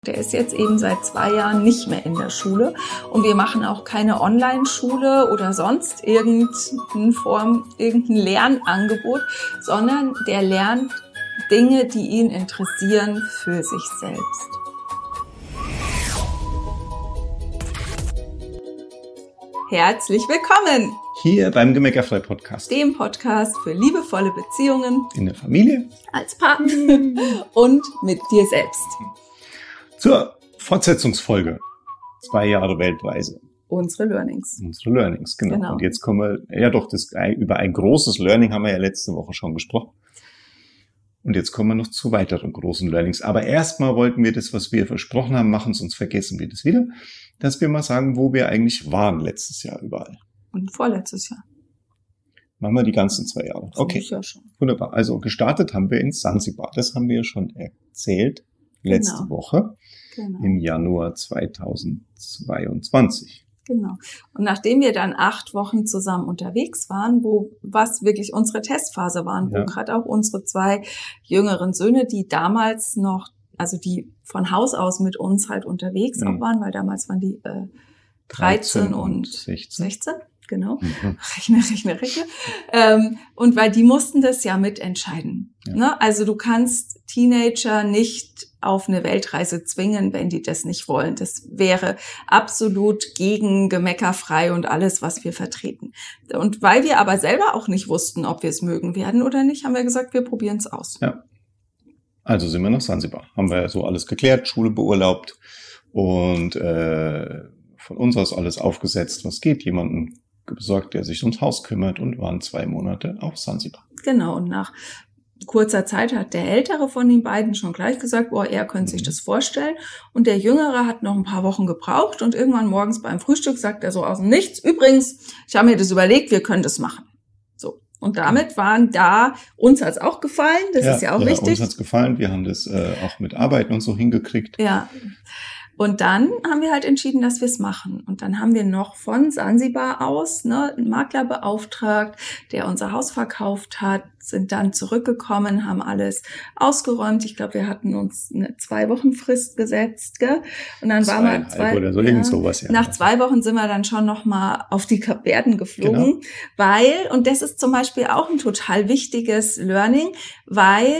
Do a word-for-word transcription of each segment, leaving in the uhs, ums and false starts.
Der ist jetzt eben seit zwei Jahren nicht mehr in der Schule und wir machen auch keine Online-Schule oder sonst irgendeine Form, irgendein Lernangebot, sondern der lernt Dinge, die ihn interessieren, für sich selbst. Herzlich willkommen! Hier beim Gemeckerfrei-Podcast. Dem Podcast für liebevolle Beziehungen. In der Familie. Als Partner. Und mit dir selbst. Zur Fortsetzungsfolge. Zwei Jahre Weltreise. Unsere Learnings. Unsere Learnings, genau. genau. Und jetzt kommen wir, ja doch, das, über ein großes Learning haben wir ja letzte Woche schon gesprochen. Und jetzt kommen wir noch zu weiteren großen Learnings. Aber erstmal wollten wir das, was wir versprochen haben, machen, sonst vergessen wir das wieder, dass wir mal sagen, wo wir eigentlich waren letztes Jahr überall. Und vorletztes Jahr. Machen wir die ganzen zwei Jahre. Okay, ja schon. Wunderbar. Also gestartet haben wir in Sansibar. Das haben wir ja schon erzählt letzte genau. Woche genau. im Januar zweitausendzweiundzwanzig. Genau. Und nachdem wir dann acht Wochen zusammen unterwegs waren, wo was wirklich unsere Testphase waren, ja. wo gerade auch unsere zwei jüngeren Söhne, die damals noch, also die von Haus aus mit uns halt unterwegs mhm. auch waren, weil damals waren die äh, dreizehn und sechzehn. Genau, mhm. rechne, rechne, rechne. Ähm, und weil die mussten das ja mitentscheiden. Ja. Ne? Also du kannst Teenager nicht auf eine Weltreise zwingen, wenn die das nicht wollen. Das wäre absolut gegen Gemeckerfrei und alles, was wir vertreten. Und weil wir aber selber auch nicht wussten, ob wir es mögen werden oder nicht, haben wir gesagt, wir probieren es aus. Ja. Also sind wir nach Sansibar. Haben wir so alles geklärt, Schule beurlaubt und äh, von uns aus alles aufgesetzt, was geht. Jemanden besorgt, der sich ums Haus kümmert und waren zwei Monate auf Sansibar. Genau, und nach kurzer Zeit hat der Ältere von den beiden schon gleich gesagt, boah, er könnte mhm. sich das vorstellen. Und der Jüngere hat noch ein paar Wochen gebraucht und irgendwann morgens beim Frühstück sagt er so aus dem Nichts, übrigens, ich habe mir das überlegt, wir können das machen. So. Und damit waren da, uns hat's auch gefallen, das ja, ist ja auch ja, wichtig. Uns hat's gefallen, wir haben das äh, auch mit Arbeiten und so hingekriegt. Ja. Und dann haben wir halt entschieden, dass wir es machen. Und dann haben wir noch von Sansibar aus ne, einen Makler beauftragt, der unser Haus verkauft hat, sind dann zurückgekommen, haben alles ausgeräumt. Ich glaube, wir hatten uns eine zwei Wochen Frist gesetzt, gell? Und dann waren wir zwei oder so, irgend sowas, ja. Nach zwei Wochen sind wir dann schon noch mal auf die Kapverden geflogen, genau. weil und das ist zum Beispiel auch ein total wichtiges Learning, weil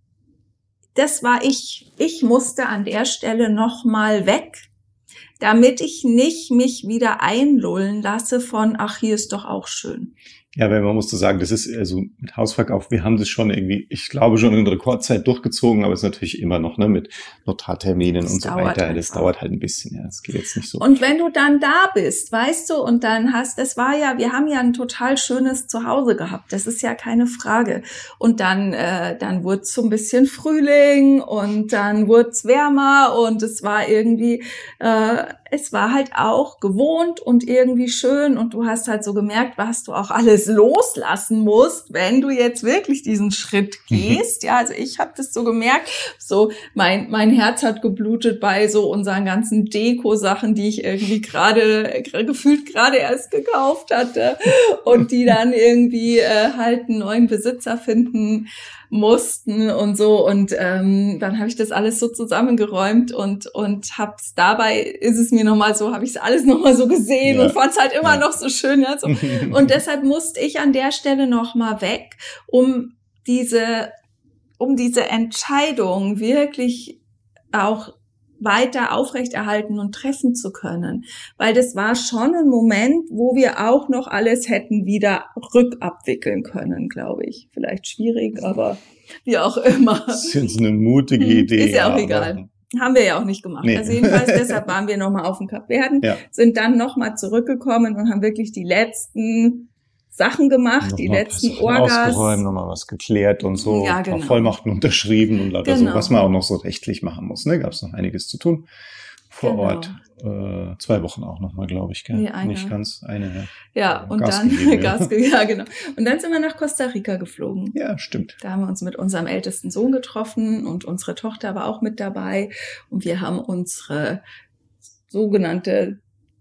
das war ich. Ich musste an der Stelle noch mal weg, damit ich nicht mich wieder einlullen lasse von, ach, hier ist doch auch schön. Ja, weil man musste sagen, das ist also mit Hausverkauf, wir haben das schon irgendwie, ich glaube schon in Rekordzeit durchgezogen, aber es ist natürlich immer noch ne mit Notarterminen das und so weiter. Einfach. Das dauert halt ein bisschen, ja, das geht jetzt nicht so. Und wenn du dann da bist, weißt du, und dann hast, es war ja, wir haben ja ein total schönes Zuhause gehabt, das ist ja keine Frage. Und dann, äh, dann wurde es so ein bisschen Frühling und dann wurde es wärmer und es war irgendwie, äh, es war halt auch gewohnt und irgendwie schön und du hast halt so gemerkt, was du auch alles loslassen musst, wenn du jetzt wirklich diesen Schritt gehst. Ja, also ich habe das so gemerkt, so mein mein Herz hat geblutet bei so unseren ganzen Deko-Sachen, die ich irgendwie gerade gefühlt gerade erst gekauft hatte und die dann irgendwie äh, halt einen neuen Besitzer finden mussten und so und ähm, dann habe ich das alles so zusammengeräumt und und hab's dabei ist es mir nochmal so, habe ich es alles nochmal so gesehen ja. und fand's halt immer ja. noch so schön ja, so. Und deshalb musste ich an der Stelle nochmal weg, um diese um diese Entscheidung wirklich auch weiter aufrechterhalten und treffen zu können. Weil das war schon ein Moment, wo wir auch noch alles hätten wieder rückabwickeln können, glaube ich. Vielleicht schwierig, aber wie auch immer. Das ist jetzt eine mutige Idee. Ist ja auch egal. Haben wir ja auch nicht gemacht. Nee. Also jedenfalls, deshalb waren wir nochmal auf den Kapverden, ja. sind dann nochmal zurückgekommen und haben wirklich die letzten Sachen gemacht, die letzten Orgas. Ausgeräumt, nochmal was geklärt und so, ja, genau. ein paar Vollmachten unterschrieben und lauter genau. so, was man auch noch so rechtlich machen muss. Ne, gab es noch einiges zu tun vor genau. Ort. Äh, zwei Wochen auch nochmal, glaube ich, gell? Nee, eine. Nicht ganz, eine. Ja, und Gas dann gegeben, Gas gegeben, ja, genau. Und dann sind wir nach Costa Rica geflogen. Ja, stimmt. Da haben wir uns mit unserem ältesten Sohn getroffen und unsere Tochter war auch mit dabei und wir haben unsere sogenannte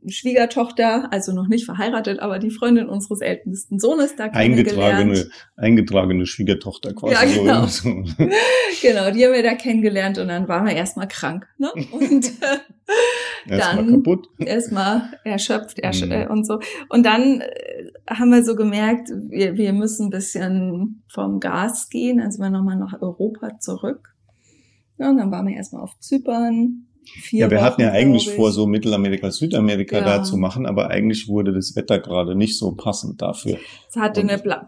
Schwiegertochter, also noch nicht verheiratet, aber die Freundin unseres ältesten Sohnes da kennengelernt. Eingetragene, eingetragene Schwiegertochter quasi. Ja, genau. So. Genau, die haben wir da kennengelernt und dann waren wir erstmal krank. Ne? Und äh, erstmal dann kaputt. Erstmal erschöpft ersch mhm. und so. Und dann äh, haben wir so gemerkt, wir, wir müssen ein bisschen vom Gas gehen. Dann sind wir nochmal nach Europa zurück. Ja, und dann waren wir erstmal auf Zypern. Vier ja, wir Wochen, hatten ja eigentlich vor, so Mittelamerika, Südamerika ja. da zu machen, aber eigentlich wurde das Wetter gerade nicht so passend dafür. Es hatte und, eine Bla-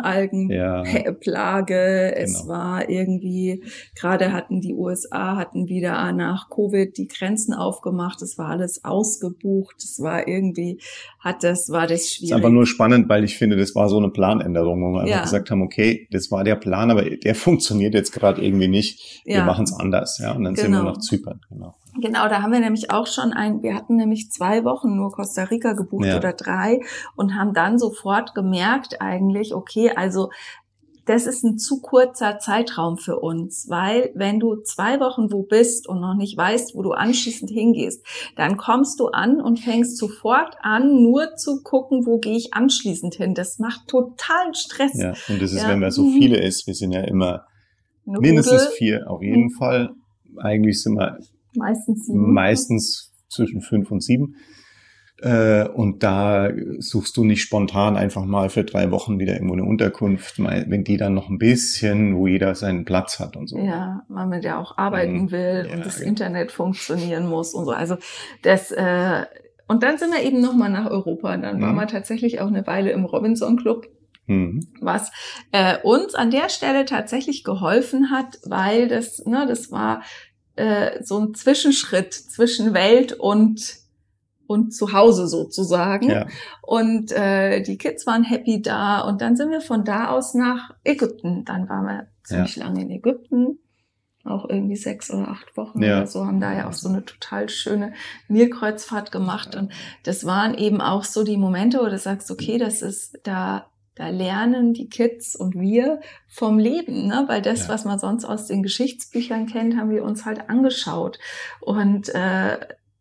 Braunalgenplage, ja, es genau. war irgendwie, gerade hatten die U S A, hatten wieder nach Covid die Grenzen aufgemacht, es war alles ausgebucht, es war irgendwie, hat das, war das schwierig. Es ist einfach nur spannend, weil ich finde, das war so eine Planänderung, wo wir einfach ja. gesagt haben, okay, das war der Plan, aber der funktioniert jetzt gerade irgendwie nicht, wir ja. machen es anders, ja, und dann genau. sind wir nach Zypern, genau. Genau, da haben wir nämlich auch schon ein, wir hatten nämlich zwei Wochen nur Costa Rica gebucht ja. oder drei und haben dann sofort gemerkt eigentlich, okay, also das ist ein zu kurzer Zeitraum für uns, weil wenn du zwei Wochen wo bist und noch nicht weißt, wo du anschließend hingehst, dann kommst du an und fängst sofort an, nur zu gucken, wo gehe ich anschließend hin. Das macht totalen Stress. Ja, und das ist, ja. wenn man so viele ist, wir sind ja immer eine mindestens Rudel. vier, auf jeden mhm. Fall. Eigentlich sind wir Meistens sieben. Meistens zwischen fünf und sieben. Äh, und da suchst du nicht spontan einfach mal für drei Wochen wieder irgendwo eine Unterkunft, wenn die dann noch ein bisschen, wo jeder seinen Platz hat und so. Ja, weil man ja auch arbeiten will ja, und das genau. Internet funktionieren muss und so. Also das, äh, und dann sind wir eben nochmal nach Europa. Dann mhm. waren wir tatsächlich auch eine Weile im Robinson Club. Mhm. Was äh, uns an der Stelle tatsächlich geholfen hat, weil das, ne, das war so ein Zwischenschritt zwischen Welt und und zu Hause sozusagen. Ja. Und äh, die Kids waren happy da und dann sind wir von da aus nach Ägypten. Dann waren wir ziemlich ja. lange in Ägypten, auch irgendwie sechs oder acht Wochen ja. oder so, haben da ja auch so eine total schöne Nilkreuzfahrt gemacht. Und das waren eben auch so die Momente, wo du sagst, okay, das ist da Da lernen die Kids und wir vom Leben, ne? Weil das, ja. was man sonst aus den Geschichtsbüchern kennt, haben wir uns halt angeschaut. Und äh,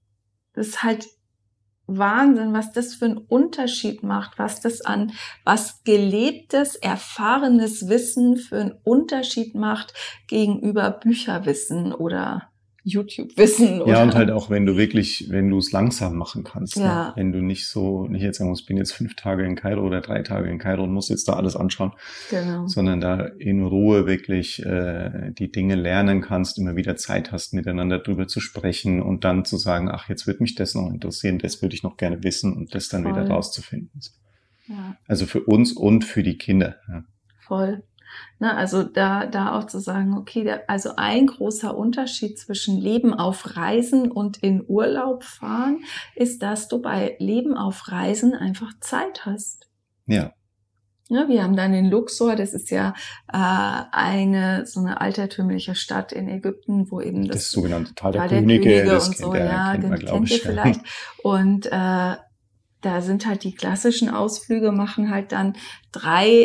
das ist halt Wahnsinn, was das für einen Unterschied macht, was das an, was gelebtes, erfahrenes Wissen für einen Unterschied macht gegenüber Bücherwissen oder YouTube-Wissen. Oder ja, und halt auch, wenn du wirklich, wenn du es langsam machen kannst. Ja. Ne? Wenn du nicht so, nicht jetzt sagen musst, ich bin jetzt fünf Tage in Kairo oder drei Tage in Kairo und muss jetzt da alles anschauen. Genau. Sondern da in Ruhe wirklich äh, die Dinge lernen kannst, immer wieder Zeit hast, miteinander drüber zu sprechen und dann zu sagen, ach, jetzt würde mich das noch interessieren, das würde ich noch gerne wissen und das dann Voll. wieder rauszufinden. Ja. Also für uns und für die Kinder. Ja. Voll. Ne, also da, da auch zu sagen, okay, der, also ein großer Unterschied zwischen Leben auf Reisen und in Urlaub fahren ist, dass du bei Leben auf Reisen einfach Zeit hast. Ja. Ne, wir haben dann in Luxor, das ist ja äh, eine so eine altertümliche Stadt in Ägypten, wo eben das, das sogenannte Tal der, der Könige, Könige das und kennt, so, ja, ja, kennt man, kennt, glaub kennt ihr ich, vielleicht. Ja. Und äh, da sind halt die klassischen Ausflüge, machen halt dann drei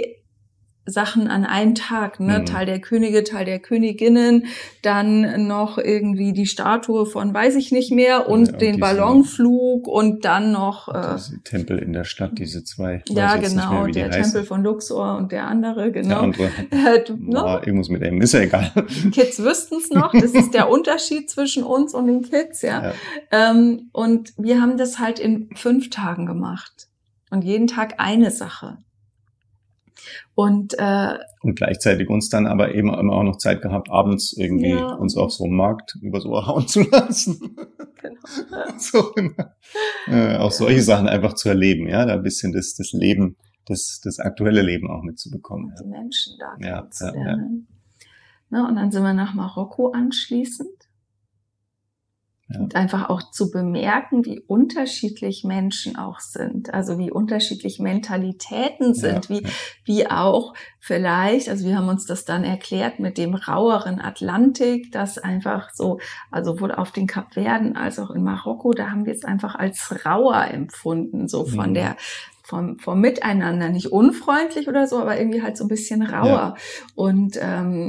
Sachen an einem Tag, ne, mhm. Tal der Könige, Tal der Königinnen, dann noch irgendwie die Statue von weiß ich nicht mehr und, ja, und den diese, Ballonflug und dann noch äh, diese Tempel in der Stadt, diese zwei. Ja, genau, mehr, der Tempel von Luxor und der andere, genau. Der andere, äh, du, no, irgendwas mit dem, ist ja egal. Die Kids wüssten's noch, das ist der Unterschied zwischen uns und den Kids, ja. ja. Ähm, und wir haben das halt in fünf Tagen gemacht und jeden Tag eine Sache. Und, äh, und gleichzeitig uns dann aber eben immer auch noch Zeit gehabt, abends irgendwie ja. uns auf so einem Markt übers Ohr hauen zu lassen. Genau. so, äh, auch solche Sachen einfach zu erleben, ja, da ein bisschen das, das Leben, das, das aktuelle Leben auch mitzubekommen. Die Menschen da ja, kennenzulernen. Ja, ja. Ne, und dann sind wir nach Marokko anschließend. Ja. Und einfach auch zu bemerken, wie unterschiedlich Menschen auch sind, also wie unterschiedlich Mentalitäten sind, ja, wie, ja. wie auch vielleicht, also wir haben uns das dann erklärt mit dem raueren Atlantik, das einfach so, also sowohl auf den Kapverden als auch in Marokko, da haben wir es einfach als rauer empfunden, so von mhm. der, vom, vom Miteinander, nicht unfreundlich oder so, aber irgendwie halt so ein bisschen rauer. Ja. Und, ähm,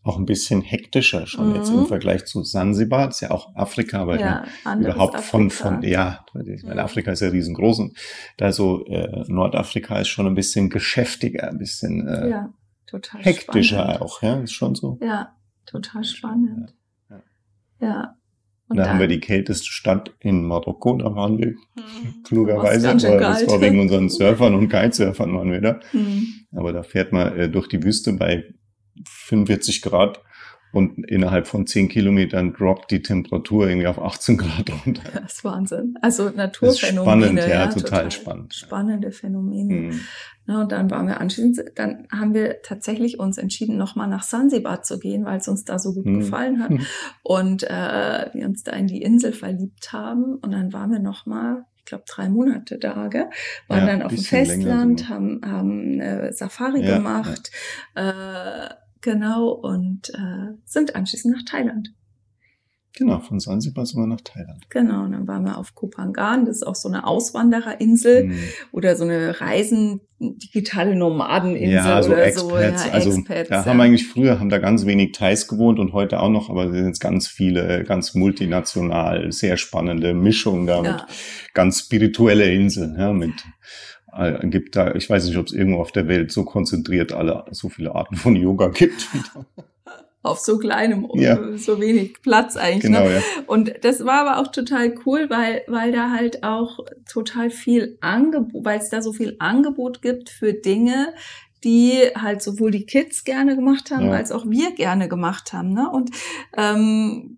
auch ein bisschen hektischer schon mhm. jetzt im Vergleich zu Zanzibar. Das ist ja auch Afrika, aber ja, überhaupt Afrika. von, von, ja, ich meine, Afrika ist ja riesengroß und da so, äh, Nordafrika ist schon ein bisschen geschäftiger, ein bisschen, äh, ja, total hektischer spannend. auch, ja, ist schon so. Ja, total spannend. Ja. ja. ja. Und da dann haben wir die kälteste Stadt in Marokko, da waren wir hm. klugerweise, aber das war wegen unseren Surfern und Kitesurfern waren wir da. Hm. Aber da fährt man äh, durch die Wüste bei fünfundvierzig Grad und innerhalb von zehn Kilometern droppt die Temperatur irgendwie auf achtzehn Grad runter. Das ist Wahnsinn. Also Naturphänomene. Das ist spannend, ja, ja total, total spannend. Spannende Phänomene. Hm. Ja, und dann waren wir anschließend, dann haben wir tatsächlich uns entschieden, nochmal nach Zanzibar zu gehen, weil es uns da so gut hm. gefallen hat. Hm. Und äh, wir uns da in die Insel verliebt haben. Und dann waren wir nochmal, ich glaube, drei Monate da, gell? Waren ja, dann auf dem Festland, haben, haben eine Safari ja, gemacht. Ja. Äh, Genau, und äh, sind anschließend nach Thailand. Genau, von Zanzibar sind wir nach Thailand. Genau, und dann waren wir auf Koh Phangan, das ist auch so eine Auswandererinsel hm. oder so eine Reisen, digitale Nomadeninsel ja, so oder Expats, so. Ja, also Expats, da ja. haben eigentlich früher, haben da ganz wenig Thais gewohnt und heute auch noch, aber es sind jetzt ganz viele, ganz multinational, sehr spannende Mischungen da ja. mit ganz spirituelle Inseln, ja, mit Äh, gibt da, ich weiß nicht, ob es irgendwo auf der Welt so konzentriert alle so viele Arten von Yoga gibt. Auf so kleinem, ja. so wenig Platz eigentlich. Genau, ne? ja. Und das war aber auch total cool, weil weil da halt auch total viel Angebot, weil es da so viel Angebot gibt für Dinge, die halt sowohl die Kids gerne gemacht haben, ja. als auch wir gerne gemacht haben. Ne? Und ähm,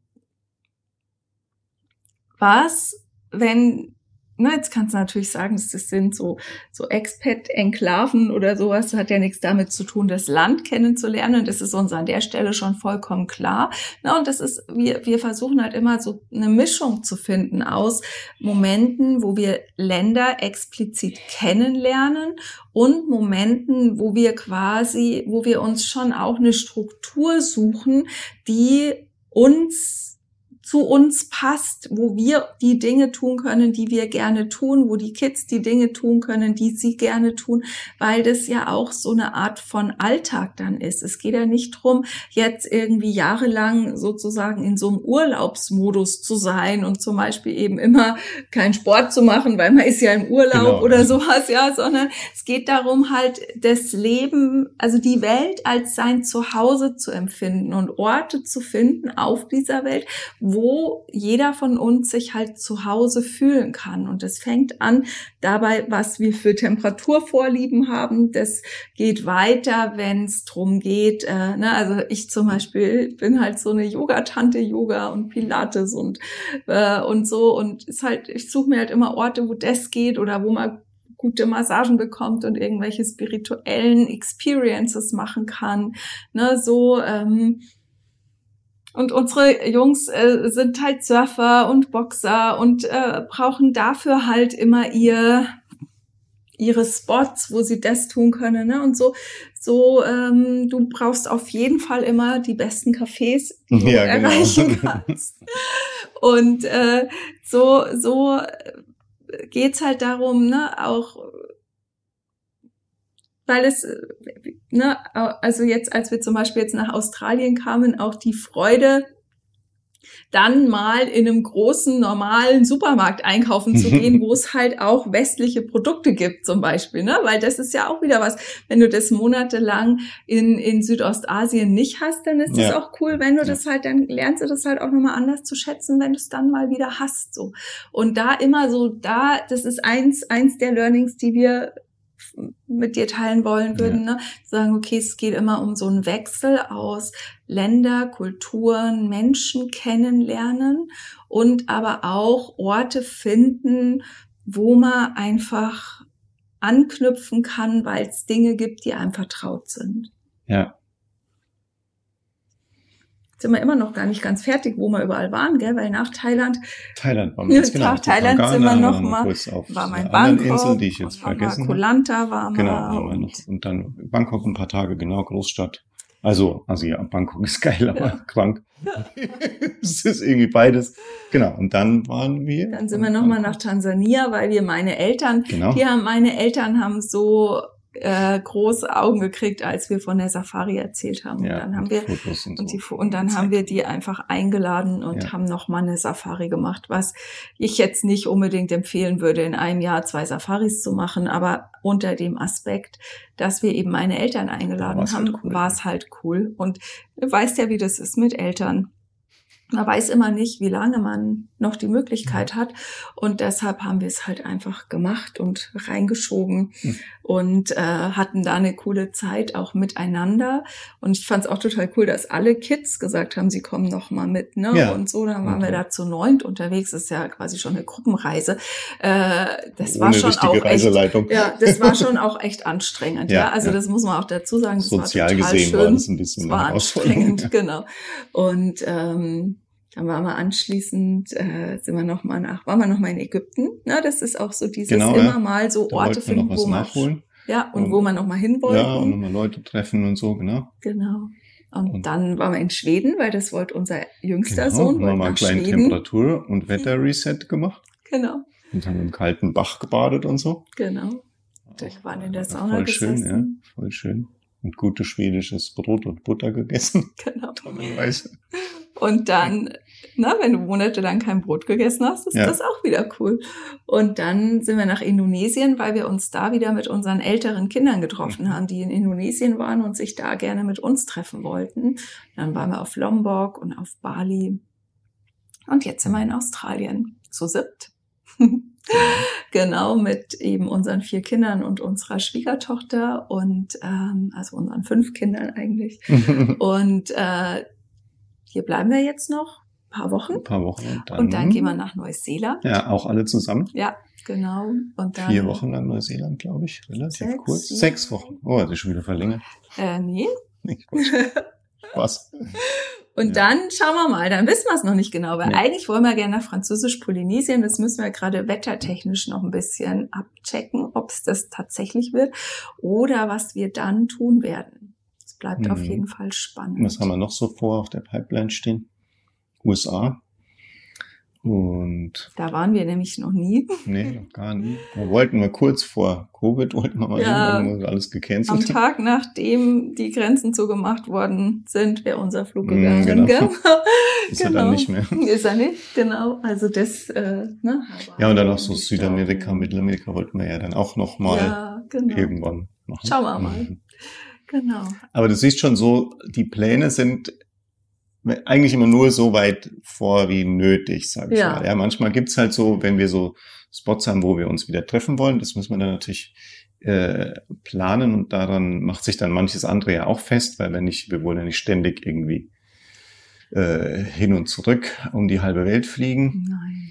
was, wenn Na, jetzt kannst du natürlich sagen, das sind so, so Expat-Enklaven oder sowas. Das hat ja nichts damit zu tun, das Land kennenzulernen. Das ist uns an der Stelle schon vollkommen klar. Na, und das ist, wir, wir versuchen halt immer so eine Mischung zu finden aus Momenten, wo wir Länder explizit kennenlernen und Momenten, wo wir quasi, wo wir uns schon auch eine Struktur suchen, die uns zu uns passt, wo wir die Dinge tun können, die wir gerne tun, wo die Kids die Dinge tun können, die sie gerne tun, weil das ja auch so eine Art von Alltag dann ist. Es geht ja nicht drum, jetzt irgendwie jahrelang sozusagen in so einem Urlaubsmodus zu sein und zum Beispiel eben immer keinen Sport zu machen, weil man ist ja im Urlaub genau, oder ja. sowas, ja, sondern es geht darum halt das Leben, also die Welt als sein Zuhause zu empfinden und Orte zu finden auf dieser Welt, wo jeder von uns sich halt zu Hause fühlen kann. Und das fängt an dabei, was wir für Temperaturvorlieben haben. Das geht weiter, wenn es drum geht, äh, ne, also ich zum Beispiel bin halt so eine Yoga-Tante, Yoga und Pilates und äh, und so. Und ist halt, ich suche mir halt immer Orte, wo das geht oder wo man gute Massagen bekommt und irgendwelche spirituellen Experiences machen kann. Ne, so ähm, Und unsere Jungs äh, sind halt Surfer und Boxer und äh, brauchen dafür halt immer ihr ihre Spots, wo sie das tun können, ne? Und so so ähm, du brauchst auf jeden Fall immer die besten Cafés, die du ja, genau. erreichen kannst. Und äh, so so geht's halt darum, ne, auch weil es, ne, also jetzt, als wir zum Beispiel jetzt nach Australien kamen, auch die Freude, dann mal in einem großen, normalen Supermarkt einkaufen zu gehen, wo es halt auch westliche Produkte gibt zum Beispiel, ne, weil das ist ja auch wieder was, wenn du das monatelang in, in Südostasien nicht hast, dann ist es ja. auch cool, wenn du ja. das halt, dann lernst du das halt auch nochmal anders zu schätzen, wenn du es dann mal wieder hast, so. Und da immer so, da, das ist eins, eins der Learnings, die wir mit dir teilen wollen würden, ja. ne? Sagen, okay, es geht immer um so einen Wechsel aus Länder, Kulturen, Menschen kennenlernen und aber auch Orte finden, wo man einfach anknüpfen kann, weil es Dinge gibt, die einem vertraut sind. Ja. Sind wir immer noch gar nicht ganz fertig, wo wir überall waren, gell? Weil nach Thailand, Thailand waren wir jetzt, genau. Nach Thailand Ghana, sind wir noch wir mal, kurz auf war mal in Bangkok, Bangkok, Insel, die ich jetzt vergessen habe. Koh Lanta waren wir. Genau, waren wir noch. Und dann Bangkok ein paar Tage, genau, Großstadt. Also, also ja, Bangkok ist geil, aber ja. krank. Ja. Es ist irgendwie beides. Genau, und dann waren wir. Dann sind wir nochmal nach Tansania, weil wir meine Eltern, genau. die haben, meine Eltern haben so äh, große Augen gekriegt, als wir von der Safari erzählt haben. Ja, und dann haben wir Fotos und, und, so. die, und dann haben wir die einfach eingeladen und ja. haben noch mal eine Safari gemacht, was ich jetzt nicht unbedingt empfehlen würde, in einem Jahr zwei Safaris zu machen, aber unter dem Aspekt, dass wir eben meine Eltern eingeladen haben, halt cool. war es halt cool. Und du weißt ja, wie das ist mit Eltern. Man weiß immer nicht, wie lange man noch die Möglichkeit hat. Und deshalb haben wir es halt einfach gemacht und reingeschoben mhm. und äh, hatten da eine coole Zeit auch miteinander. Und ich fand es auch total cool, dass alle Kids gesagt haben, sie kommen noch mal mit. Ne? Ja. Und so, dann waren okay. wir da zu neunt unterwegs. Das ist ja quasi schon eine Gruppenreise. Äh, das Ohne war schon auch Reiseleitung. echt, ja, das war schon auch echt anstrengend. ja, ja, also ja. das muss man auch dazu sagen. Das Sozial war total gesehen schön. war das ein bisschen es war anstrengend, genau. Und ähm, dann waren wir anschließend, äh, sind wir noch mal nach, waren wir noch mal in Ägypten. Na, das ist auch so dieses genau, immer ja. mal so da Orte finden, noch was wo man nachholen. ja und, und wo man noch mal hin wollten. Ja, und noch mal Leute treffen und so, genau. Genau. Und, und dann waren wir in Schweden, weil das wollte unser jüngster genau, Sohn. Haben wir mal einen kleinen Schweden. Temperatur- und Wetter-Reset gemacht. Genau. Und haben im kalten Bach gebadet und so. Genau. Wir waren in der Sauna voll gesessen. Schön, ja, voll schön. Und gutes schwedisches Brot und Butter gegessen. Genau. Tollerweise. Und dann, na, wenn du monatelang kein Brot gegessen hast, ist ja. das auch wieder cool. Und dann sind wir nach Indonesien, weil wir uns da wieder mit unseren älteren Kindern getroffen mhm. haben, die in Indonesien waren und sich da gerne mit uns treffen wollten. Dann waren wir auf Lombok und auf Bali. Und jetzt sind wir in Australien. Zu siebt. Genau, mit eben unseren vier Kindern und unserer Schwiegertochter und ähm, also unseren fünf Kindern eigentlich. Und äh, hier bleiben wir jetzt noch ein paar Wochen. Ein paar Wochen. Und dann, und dann gehen wir nach Neuseeland. Ja, auch alle zusammen. Ja, genau. Und dann Vier Wochen nach Neuseeland, glaube ich. Relativ sechs, kurz. sieben. Sechs Wochen. Oh, das ist schon wieder verlängert. Äh, nee. Nicht Spaß. Und ja. dann schauen wir mal, dann wissen wir es noch nicht genau, weil nee. eigentlich wollen wir gerne nach Französisch-Polynesien, das müssen wir gerade wettertechnisch noch ein bisschen abchecken, ob es das tatsächlich wird oder was wir dann tun werden. Es bleibt hm. auf jeden Fall spannend. Was haben wir noch so vor auf der Pipeline stehen? U S A. Und da waren wir nämlich noch nie. Nee, noch gar nie. Wir wollten mal kurz vor Covid, wollten wir mal ja, hin, haben alles gecancelt. Am Tag, nachdem die Grenzen zugemacht worden sind, wäre unser Flug gegangen. Mm, genau. genau. Ist er dann nicht mehr. Ist er nicht, genau. Also das, äh, ne. Ja, und dann auch so Südamerika, Mittelamerika wollten wir ja dann auch noch mal ja, genau. irgendwann machen. Schauen wir mal. Mhm. Genau. Aber du siehst schon so, die Pläne sind eigentlich immer nur so weit vor wie nötig, sage ich ja. mal. Ja, manchmal gibt's halt so, wenn wir so Spots haben, wo wir uns wieder treffen wollen, das müssen wir dann natürlich äh, planen und daran macht sich dann manches andere ja auch fest, weil wenn nicht, wir wollen ja nicht ständig irgendwie äh, hin und zurück um die halbe Welt fliegen. Nein.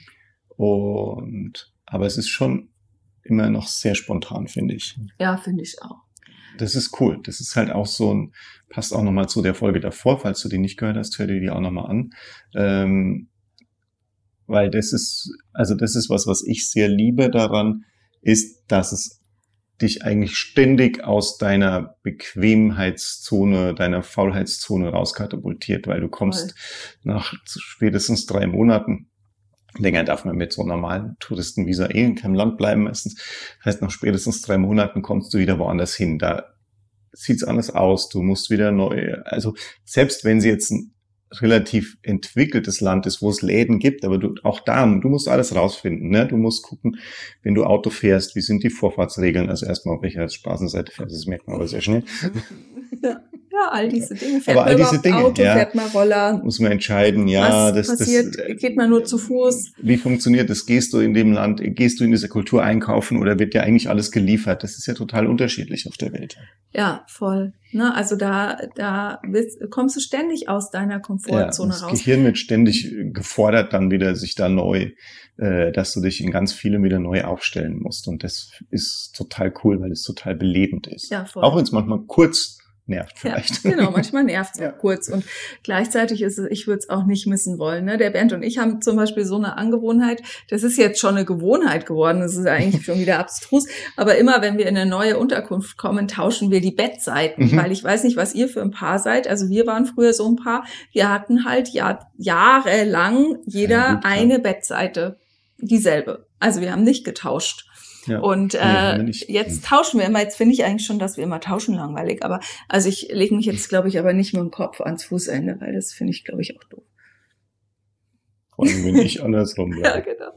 Und aber es ist schon immer noch sehr spontan, finde ich. Ja, finde ich auch. Das ist cool. Das ist halt auch so ein, passt auch nochmal zu der Folge davor, falls du die nicht gehört hast, hör dir die auch nochmal an. Ähm, weil das ist, also das ist was, was ich sehr liebe daran, ist, dass es dich eigentlich ständig aus deiner Bequemheitszone, deiner Faulheitszone rauskatapultiert, weil du kommst Voll. nach spätestens drei Monaten. Länger darf man mit so normalen Touristenvisa eh in keinem Land bleiben meistens. Das heißt, nach spätestens drei Monaten kommst du wieder woanders hin. Da sieht's anders aus. Du musst wieder neu, also selbst wenn sie jetzt ein relativ entwickeltes Land ist, wo es Läden gibt, aber du, auch da, du musst alles rausfinden, ne? Du musst gucken, wenn du Auto fährst, wie sind die Vorfahrtsregeln? Also erstmal, auf welcher Straßenseite fährst, das merkt man aber sehr schnell. Ja. Ja, all diese Dinge. Fährt aber all man diese Dinge, Auto, ja, fährt man Roller? Muss man entscheiden, ja. Was das, passiert? Das, geht man nur zu Fuß? Wie funktioniert das? Gehst du in dem Land, gehst du in dieser Kultur einkaufen oder wird dir eigentlich alles geliefert? Das ist ja total unterschiedlich auf der Welt. Ja, voll. Ne, also da, da bist, kommst du ständig aus deiner Komfortzone ja, das raus. Das Gehirn wird ständig gefordert, dann wieder sich da neu, äh, dass du dich in ganz vielem wieder neu aufstellen musst. Und das ist total cool, weil es total belebend ist. Ja, voll. Auch wenn es manchmal kurz nervt vielleicht. Ja, genau, manchmal nervt es ja. auch kurz. Und gleichzeitig ist es, ich würde es auch nicht missen wollen. Ne? Der Bernd und ich haben zum Beispiel so eine Angewohnheit, das ist jetzt schon eine Gewohnheit geworden, das ist eigentlich schon wieder abstrus, aber immer, wenn wir in eine neue Unterkunft kommen, tauschen wir die Bettseiten, mhm. weil ich weiß nicht, was ihr für ein Paar seid. Also wir waren früher so ein Paar, wir hatten halt Jahr, jahrelang jeder ja, gut, eine ja. Bettseite, dieselbe. Also wir haben nicht getauscht. Ja. Und äh, nee, jetzt tauschen wir immer, jetzt finde ich eigentlich schon, dass wir immer tauschen langweilig, aber also ich lege mich jetzt, glaube ich, aber nicht mit dem Kopf ans Fußende, weil das finde ich, glaube ich, auch doof. Vor allem, wenn ich andersrum bleibe. Ja, genau.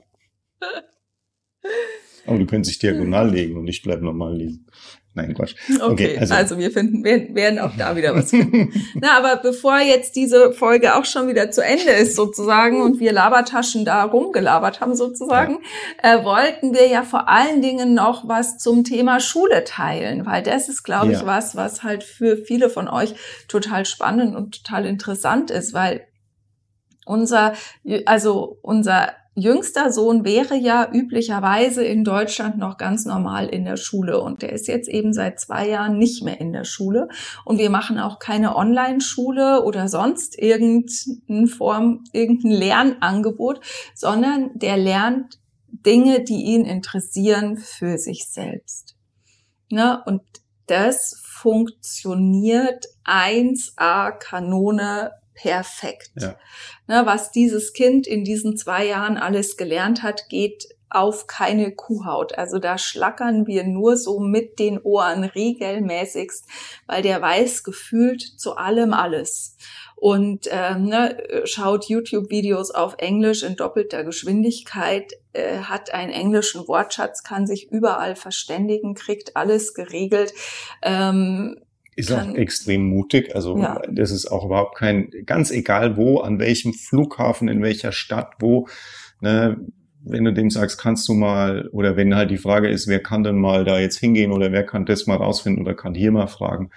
Aber du könntest dich diagonal legen und ich bleib normal liegen. Nein, Quatsch. Okay, okay also. also wir finden, wir werden auch da wieder was finden. Na, aber bevor jetzt diese Folge auch schon wieder zu Ende ist sozusagen und wir Labertaschen da rumgelabert haben sozusagen, ja. äh, wollten wir ja vor allen Dingen noch was zum Thema Schule teilen, weil das ist, glaube ja. ich, was, was halt für viele von euch total spannend und total interessant ist, weil unser, also unser jüngster Sohn wäre ja üblicherweise in Deutschland noch ganz normal in der Schule und der ist jetzt eben seit zwei Jahren nicht mehr in der Schule und wir machen auch keine Online-Schule oder sonst irgendeine Form, irgendein Lernangebot, sondern der lernt Dinge, die ihn interessieren für sich selbst. Ne? Und das funktioniert eins A Kanone perfekt. Ja. Ne, was dieses Kind in diesen zwei Jahren alles gelernt hat, geht auf keine Kuhhaut. Also da schlackern wir nur so mit den Ohren regelmäßigst, weil der weiß gefühlt zu allem alles. Und ähm, ne, schaut YouTube-Videos auf Englisch in doppelter Geschwindigkeit, äh, hat einen englischen Wortschatz, kann sich überall verständigen, kriegt alles geregelt. Ähm, Ist auch extrem mutig, also ja. das ist auch überhaupt kein, ganz egal wo, an welchem Flughafen, in welcher Stadt, wo, ne, wenn du dem sagst, kannst du mal, oder wenn halt die Frage ist, wer kann denn mal da jetzt hingehen oder wer kann das mal rausfinden oder kann hier mal fragen,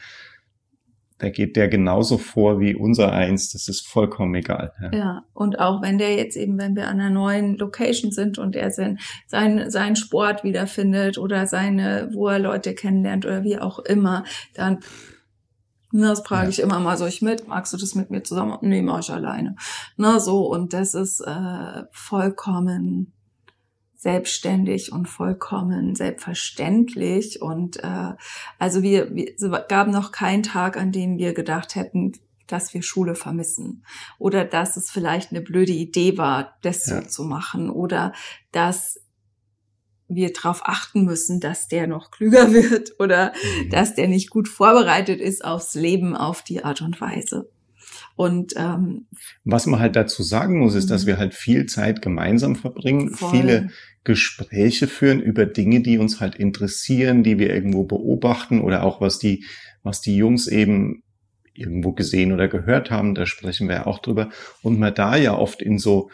da geht der genauso vor wie unser eins, das ist vollkommen egal. Ja. ja, und auch wenn der jetzt eben, wenn wir an einer neuen Location sind und er sein, sein, seinen Sport wiederfindet oder seine, wo er Leute kennenlernt oder wie auch immer, dann, das frage ja. ich immer mal, soll ich mit? Magst du das mit mir zusammen? Nee, mach ich alleine. Na, so, und das ist äh, vollkommen selbstständig und vollkommen selbstverständlich und äh, also wir, wir es gab noch keinen Tag, an dem wir gedacht hätten, dass wir Schule vermissen oder dass es vielleicht eine blöde Idee war, das ja. so zu machen oder dass wir darauf achten müssen, dass der noch klüger wird oder mhm. dass der nicht gut vorbereitet ist aufs Leben auf die Art und Weise. Und ähm, was man halt dazu sagen muss, ist, dass wir halt viel Zeit gemeinsam verbringen, voll. viele Gespräche führen über Dinge, die uns halt interessieren, die wir irgendwo beobachten oder auch was die, was die Jungs eben irgendwo gesehen oder gehört haben. Da sprechen wir ja auch drüber. Und man da ja oft in so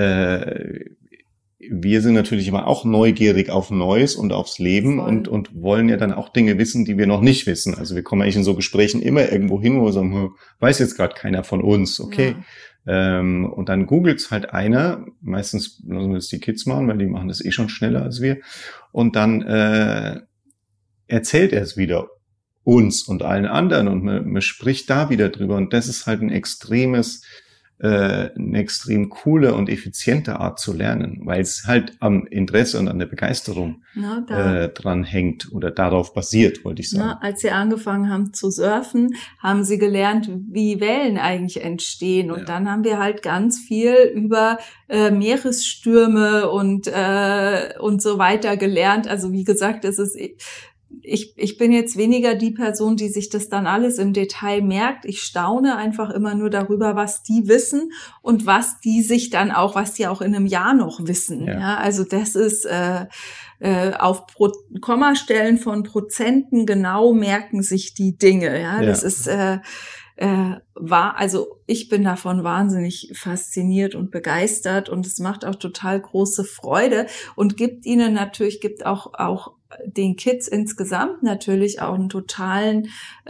äh, wir sind natürlich immer auch neugierig auf Neues und aufs Leben und und wollen ja dann auch Dinge wissen, die wir noch nicht wissen. Also wir kommen eigentlich in so Gesprächen immer irgendwo hin, wo wir sagen, weiß jetzt gerade keiner von uns, okay. Ja. Ähm, und dann googelt's halt einer, meistens lassen wir das die Kids machen, weil die machen das eh schon schneller als wir. Und dann äh, erzählt er es wieder uns und allen anderen und man, man spricht da wieder drüber. Und das ist halt ein extremes äh, eine extrem coole und effiziente Art zu lernen, weil es halt am Interesse und an der Begeisterung Na, da, äh, dran hängt oder darauf basiert, wollte ich sagen. Na, als sie angefangen haben zu surfen, haben sie gelernt, wie Wellen eigentlich entstehen und ja. dann haben wir halt ganz viel über äh, Meeresstürme und äh, und so weiter gelernt. Also wie gesagt, es ist Ich, ich bin jetzt weniger die Person, die sich das dann alles im Detail merkt. Ich staune einfach immer nur darüber, was die wissen und was die sich dann auch, was die auch in einem Jahr noch wissen. Ja, ja also das ist äh, äh, auf Pro- Kommastellen von Prozenten genau merken sich die Dinge. Ja, das ja. ist äh, äh, war, also ich bin davon wahnsinnig fasziniert und begeistert und es macht auch total große Freude und gibt ihnen natürlich, gibt auch auch den Kids insgesamt natürlich auch einen totalen,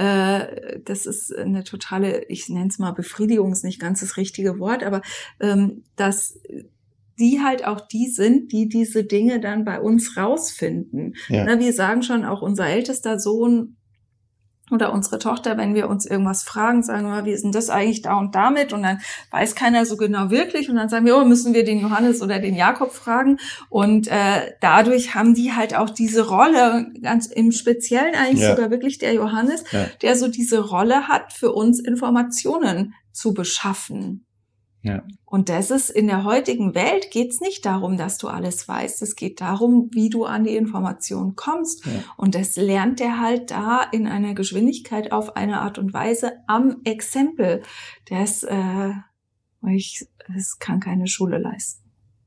äh, das ist eine totale, ich nenne es mal Befriedigung, ist nicht ganz das richtige Wort, aber ähm, dass die halt auch die sind, die diese Dinge dann bei uns rausfinden. Ja. Na, wir sagen schon, auch unser ältester Sohn oder unsere Tochter, wenn wir uns irgendwas fragen, sagen wir, wie ist denn das eigentlich da und damit? Und dann weiß keiner so genau wirklich. Und dann sagen wir, oh, müssen wir den Johannes oder den Jakob fragen. Und äh, dadurch haben die halt auch diese Rolle, ganz im Speziellen eigentlich ja. sogar wirklich der Johannes, ja. der so diese Rolle hat, für uns Informationen zu beschaffen. Ja. Und das ist, in der heutigen Welt geht es nicht darum, dass du alles weißt. Es geht darum, wie du an die Information kommst. Ja. Und das lernt der halt da in einer Geschwindigkeit auf eine Art und Weise am Exempel. Das, äh, ich, das kann keine Schule leisten.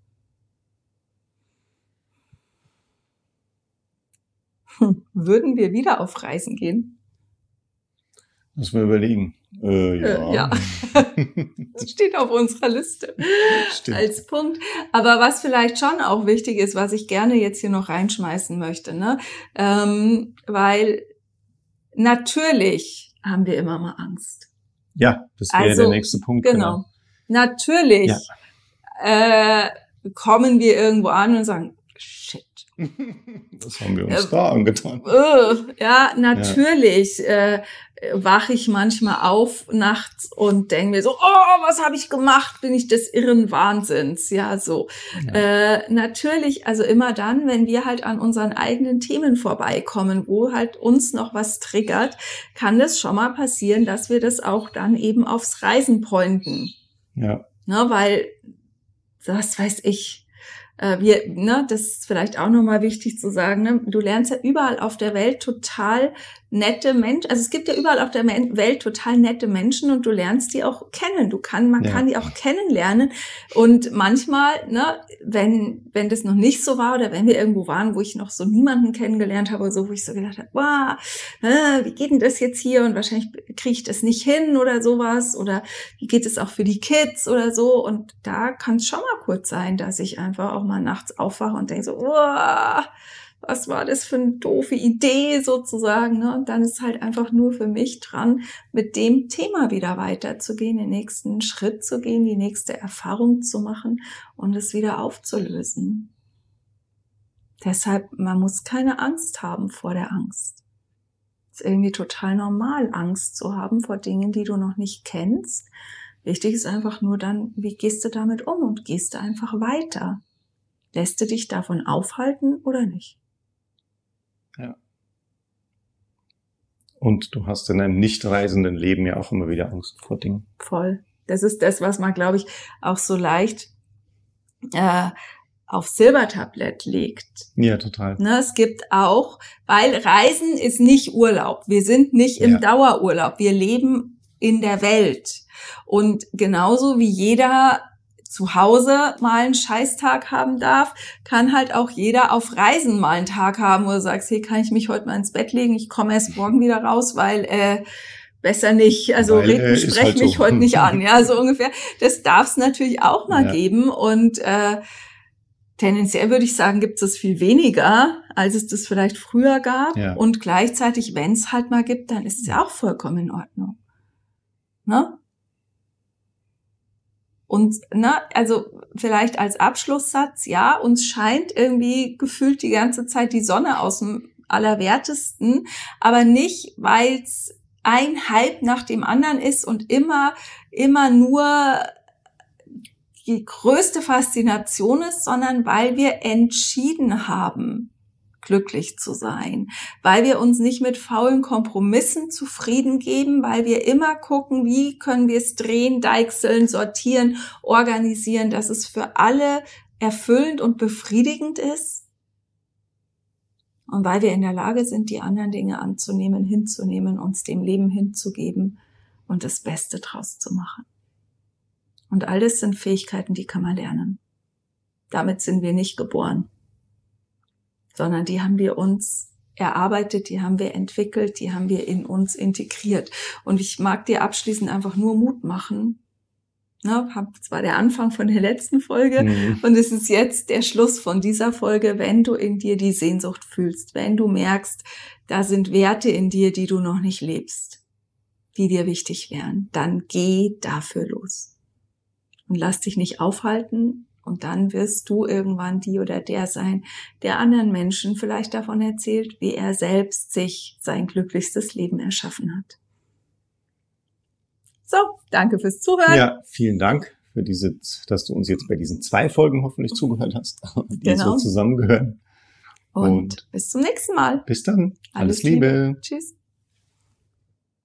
Hm. Würden wir wieder auf Reisen gehen? Muss man überlegen. Äh, ja. Äh, ja. Das steht auf unserer Liste Stimmt. als Punkt. Aber was vielleicht schon auch wichtig ist, was ich gerne jetzt hier noch reinschmeißen möchte, ne? Ähm, weil natürlich haben wir immer mal Angst. Ja, das wäre Also, der nächste Punkt. Genau. Natürlich ja. äh, kommen wir irgendwo an und sagen, shit. Was haben wir uns äh, da angetan? Äh, ja, natürlich ja. Äh, wache ich manchmal auf nachts und denke mir so, oh, was habe ich gemacht? Bin ich des irren Wahnsinns? Ja, so. Ja. Äh, natürlich, also immer dann, wenn wir halt an unseren eigenen Themen vorbeikommen, wo halt uns noch was triggert, kann das schon mal passieren, dass wir das auch dann eben aufs Reisen pointen. Ja. Ne, weil, was weiß ich, wir, ne, das ist vielleicht auch nochmal wichtig zu sagen, ne, du lernst ja überall auf der Welt total nette Menschen, also es gibt ja überall auf der Welt total nette Menschen und du lernst die auch kennen, du kann, man ja. kann die auch kennenlernen und manchmal, ne, wenn, wenn das noch nicht so war oder wenn wir irgendwo waren, wo ich noch so niemanden kennengelernt habe oder so, wo ich so gedacht habe, wow, äh, wie geht denn das jetzt hier und wahrscheinlich kriege ich das nicht hin oder sowas oder wie geht es auch für die Kids oder so und da kann es schon mal kurz sein, dass ich einfach auch mal nachts aufwache und denke so, wow, was war das für eine doofe Idee sozusagen, ne? Und dann ist halt einfach nur für mich dran, mit dem Thema wieder weiterzugehen, den nächsten Schritt zu gehen, die nächste Erfahrung zu machen und es wieder aufzulösen. Deshalb, man muss keine Angst haben vor der Angst. Es ist irgendwie total normal, Angst zu haben vor Dingen, die du noch nicht kennst. Wichtig ist einfach nur dann, wie gehst du damit um und gehst du einfach weiter? Lässt du dich davon aufhalten oder nicht? Ja. Und du hast in einem nicht reisenden Leben ja auch immer wieder Angst vor Dingen. Voll. Das ist das, was man, glaube ich, auch so leicht äh, auf Silbertablett legt. Ja, total. Ne, es gibt auch, weil Reisen ist nicht Urlaub. Wir sind nicht im ja. Dauerurlaub. Wir leben in der Welt. Und genauso wie jeder zu Hause mal einen Scheißtag haben darf, kann halt auch jeder auf Reisen mal einen Tag haben, wo du sagst, hey, kann ich mich heute mal ins Bett legen? Ich komme erst morgen wieder raus, weil äh, besser nicht, also weil, reden, äh, sprech halt mich so. heute nicht an, ja, so ungefähr. Das darf es natürlich auch mal ja. geben und äh, tendenziell würde ich sagen, gibt es viel weniger, als es das vielleicht früher gab ja. und gleichzeitig, wenn es halt mal gibt, dann ist es ja auch vollkommen in Ordnung. Ne? Und, na, also vielleicht als Abschlusssatz, ja, uns scheint irgendwie gefühlt die ganze Zeit die Sonne aus dem Allerwertesten, aber nicht, weil es ein Hype nach dem anderen ist und immer, immer nur die größte Faszination ist, sondern weil wir entschieden haben, glücklich zu sein, weil wir uns nicht mit faulen Kompromissen zufrieden geben, weil wir immer gucken, wie können wir es drehen, deichseln, sortieren, organisieren, dass es für alle erfüllend und befriedigend ist und weil wir in der Lage sind, die anderen Dinge anzunehmen, hinzunehmen, uns dem Leben hinzugeben und das Beste draus zu machen. Und all das sind Fähigkeiten, die kann man lernen. Damit sind wir nicht geboren, sondern die haben wir uns erarbeitet, die haben wir entwickelt, die haben wir in uns integriert. Und ich mag dir abschließend einfach nur Mut machen. Ne, das war der Anfang von der letzten Folge mhm. und es ist jetzt der Schluss von dieser Folge, wenn du in dir die Sehnsucht fühlst, wenn du merkst, da sind Werte in dir, die du noch nicht lebst, die dir wichtig wären, dann geh dafür los. Und lass dich nicht aufhalten. Und dann wirst du irgendwann die oder der sein, der anderen Menschen vielleicht davon erzählt, wie er selbst sich sein glücklichstes Leben erschaffen hat. So, danke fürs Zuhören. Ja, vielen Dank für diese, dass du uns jetzt bei diesen zwei Folgen hoffentlich zugehört hast, die genau. so zusammengehören. Und, Und bis zum nächsten Mal. Bis dann. Alles, Alles Liebe. Liebe. Tschüss.